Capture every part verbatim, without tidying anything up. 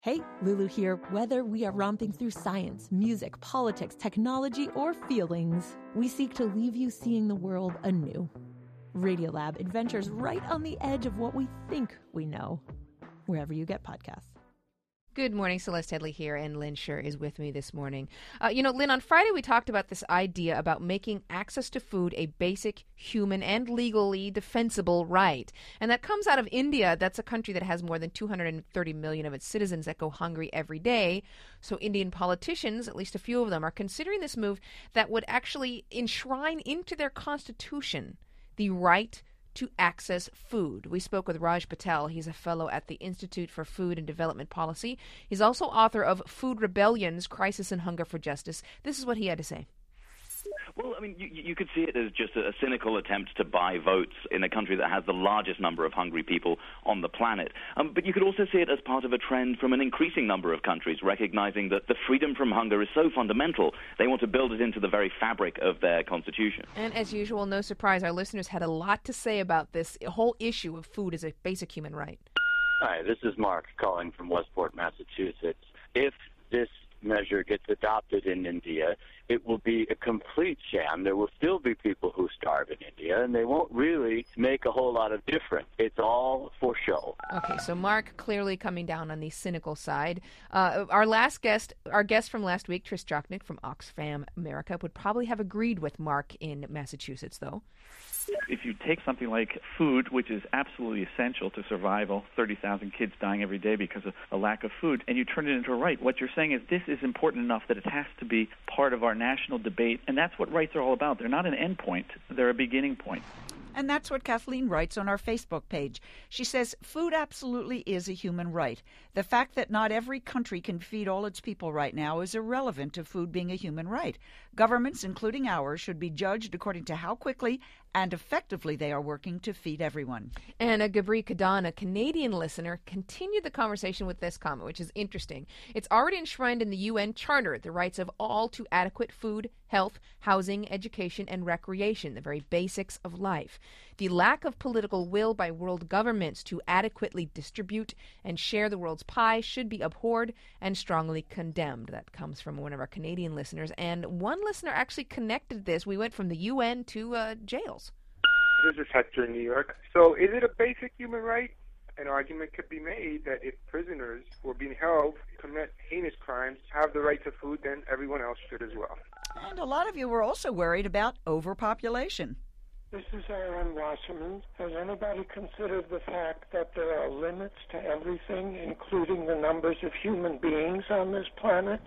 Hey, Lulu here. Whether we are romping through science, music, politics, technology, or feelings, we seek to leave you seeing the world anew. Radiolab adventures right on the edge of what we think we know, wherever you get podcasts. Good morning, Celeste Headley here, and Lynn Scher is with me this morning. Uh, you know, Lynn, on Friday we talked about this idea about making access to food a basic human and legally defensible right. And that comes out of India. That's a country that has more than two hundred thirty million of its citizens that go hungry every day. So Indian politicians, at least a few of them, are considering this move that would actually enshrine into their constitution the right to access food. We spoke with Raj Patel. He's a fellow at the Institute for Food and Development Policy. He's also author of Food Rebellions, Crisis and Hunger for Justice. This is what he had to say. Well, I mean, you, you could see it as just a cynical attempt to buy votes in a country that has the largest number of hungry people on the planet. Um, but you could also see it as part of a trend from an increasing number of countries recognizing that the freedom from hunger is so fundamental, they want to build it into the very fabric of their constitution. And as usual, no surprise, our listeners had a lot to say about this whole issue of food as a basic human right. Hi, this is Mark calling from Westport, Massachusetts. If this measure gets adopted in India, it will be a complete sham. There will still be people who starve in India, and they won't really make a whole lot of difference. It's all for show. Okay, so Mark clearly coming down on the cynical side. Uh, our last guest, our guest from last week, Tris Jochnick from Oxfam America, would probably have agreed with Mark in Massachusetts, though. If you take something like food, which is absolutely essential to survival, thirty thousand kids dying every day because of a lack of food, and you turn it into a right, what you're saying is this is important enough that it has to be part of our national debate, and that's what rights are all about. They're not an end point. They're a beginning point. And that's what Kathleen writes on our Facebook page. She says, food absolutely is a human right. The fact that not every country can feed all its people right now is irrelevant to food being a human right. Governments, including ours, should be judged according to how quickly and effectively they are working to feed everyone. And uh, Gabri Kadan, a Canadian listener, continued the conversation with this comment, which is interesting. It's already enshrined in the U N Charter, the rights of all to adequate food, health, housing, education, and recreation, the very basics of life. The lack of political will by world governments to adequately distribute and share the world's pie should be abhorred and strongly condemned. That comes from one of our Canadian listeners. And one listener actually connected this. We went from the U N to uh, jails. This is Hector in New York. So is it a basic human right? An argument could be made that if prisoners who are being held commit heinous crimes have the right to food, then everyone else should as well. And a lot of you were also worried about overpopulation. This is Aaron Wasserman. Has anybody considered the fact that there are limits to everything, including the numbers of human beings on this planet?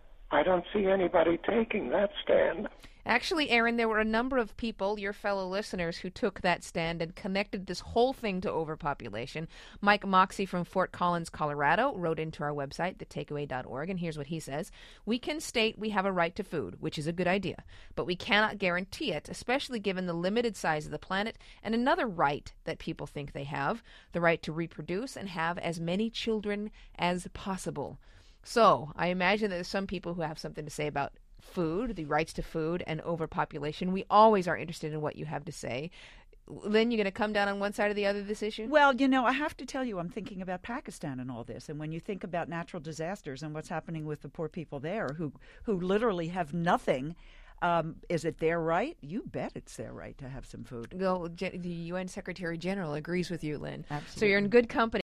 I don't see anybody taking that stand. Actually, Aaron, there were a number of people, your fellow listeners, who took that stand and connected this whole thing to overpopulation. Mike Moxie from Fort Collins, Colorado, wrote into our website, the takeaway dot org, and here's what he says. We can state we have a right to food, which is a good idea, but we cannot guarantee it, especially given the limited size of the planet, and another right that people think they have, the right to reproduce and have as many children as possible. So I imagine that there's some people who have something to say about food, the rights to food, and overpopulation. We always are interested in what you have to say. Lynn, you going to come down on one side or the other of this issue? Well, you know, I have to tell you, I'm thinking about Pakistan and all this. And when you think about natural disasters and what's happening with the poor people there who, who literally have nothing, um, is it their right? You bet it's their right to have some food. Well, the U N Secretary General agrees with you, Lynn. Absolutely. So you're in good company.